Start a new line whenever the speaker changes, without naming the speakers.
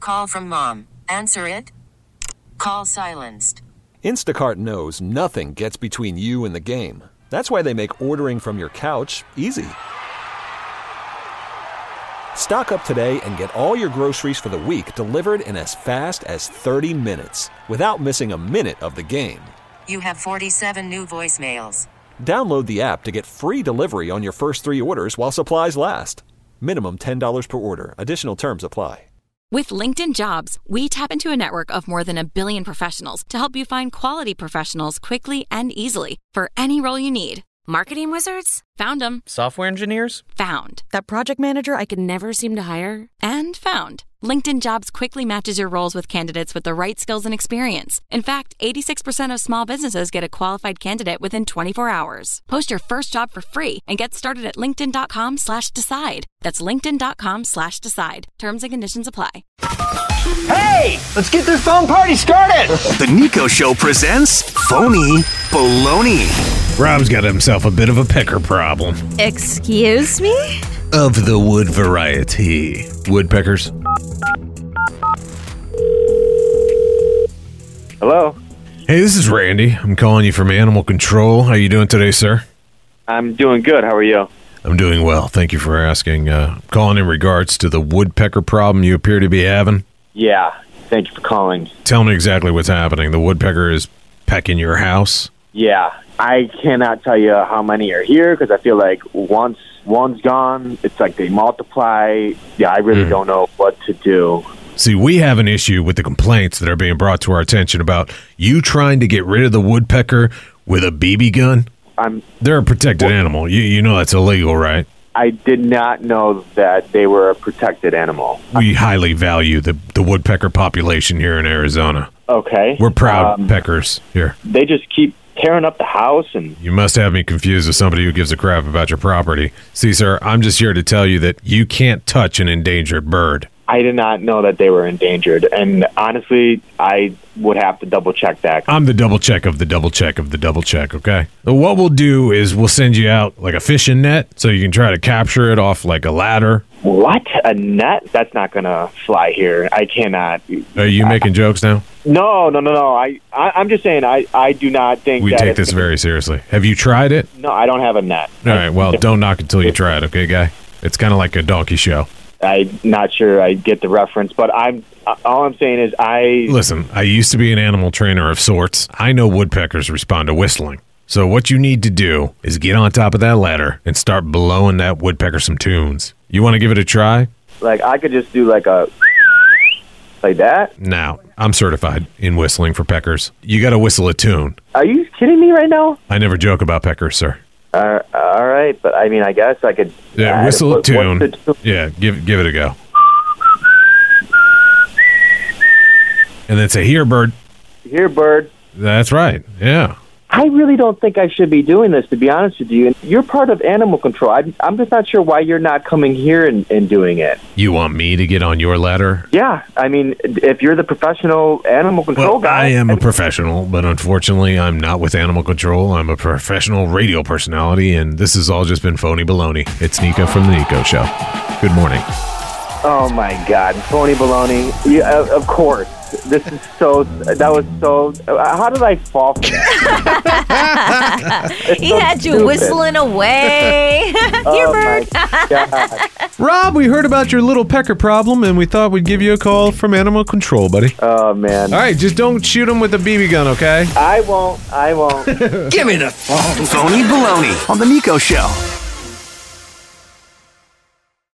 call from mom. Answer it. Call silenced.
Instacart knows nothing gets between you and the game. That's why they make ordering from your couch easy. Stock up today and get all your groceries for the week delivered in as fast as 30 minutes without missing a minute of the game.
You have 47 new voicemails.
Download the app to get free delivery on your first 3 orders while supplies last. Minimum $10 per order. Additional terms apply.
With LinkedIn Jobs, we tap into a network of more than 1 billion professionals to help you find quality professionals quickly and easily for any role you need. Marketing wizards? Found them.
Software engineers?
Found. That project manager I could never seem to hire? And found. LinkedIn Jobs quickly matches your roles with candidates with the right skills and experience. In fact, 86% of small businesses get a qualified candidate within 24 hours. Post your first job for free and get started at linkedin.com/decide. That's linkedin.com/decide. Terms and conditions apply.
Hey, let's get this phone party started.
The Nico Show presents Phony Baloney.
Rob's got himself a bit of a pecker problem.
Excuse me?
Of the wood variety. Woodpeckers.
Hello?
Hey, this is Randy. I'm calling you from Animal Control. How you doing today, sir?
I'm doing good. How are you?
I'm doing well. Thank you for asking. Calling in regards to the woodpecker problem you appear to be having.
Yeah. Thank you for calling.
Tell me exactly what's happening. The woodpecker is pecking your house?
Yeah. I cannot tell you how many are here because I feel like once one's gone, it's like they multiply. Yeah, I really don't know what to do.
See, we have an issue with the complaints that are being brought to our attention about you trying to get rid of the woodpecker with a BB gun. They're a protected animal. You know that's illegal, right?
I did not know that they were a protected animal.
We highly value the woodpecker population here in Arizona.
Okay.
We're proud peckers here.
They just keep tearing up the house and...
You must have me confused with somebody who gives a crap about your property. See, sir, I'm just here to tell you that you can't touch an endangered bird.
I did not know that they were endangered, and honestly, I would have to double-check that.
I'm the double-check of the double-check of the double-check, okay? So what we'll do is we'll send you out like a fishing net so you can try to capture it off like a ladder.
What? A net? That's not going to fly here. I cannot.
Are you making jokes now?
No. I'm just saying I do not think
we
that...
take this very seriously. Have you tried it?
No, I don't have a net.
All right, well, don't knock until you try it, okay, guy? It's kind of like a donkey show.
I'm not sure I get the reference, but all I'm saying is
Listen, I used to be an animal trainer of sorts. I know woodpeckers respond to whistling. So what you need to do is get on top of that ladder and start blowing that woodpecker some tunes. You want to give it a try?
Like, I could just do like a... like that?
Now, I'm certified in whistling for peckers. You got to whistle a tune.
Are you kidding me right now?
I never joke about peckers, sir.
All right, but I mean, I guess I could...
Yeah, whistle a tune. Yeah, give it a go. And then say, here, bird.
Here, bird.
That's right, yeah.
I really don't think I should be doing this, to be honest with you. And you're part of Animal Control. I'm just not sure why you're not coming here and doing it.
You want me to get on your ladder?
Yeah, I mean, if you're the professional Animal Control guy...
I am a professional, but unfortunately, I'm not with Animal Control. I'm a professional radio personality, and this has all just been phony baloney. It's Nico from The Nico Show. Good morning.
Oh, my God. Phony baloney. Yeah, of course. This is so... That was so... How did I fall for that?
He had you whistling away. Here, bird.
Rob, we heard about your little pecker problem, and we thought we'd give you a call from Animal Control, buddy.
Oh, man.
All right, just don't shoot him with a BB gun, okay?
I won't.
Give me the phone. Phony baloney on The Nico Show.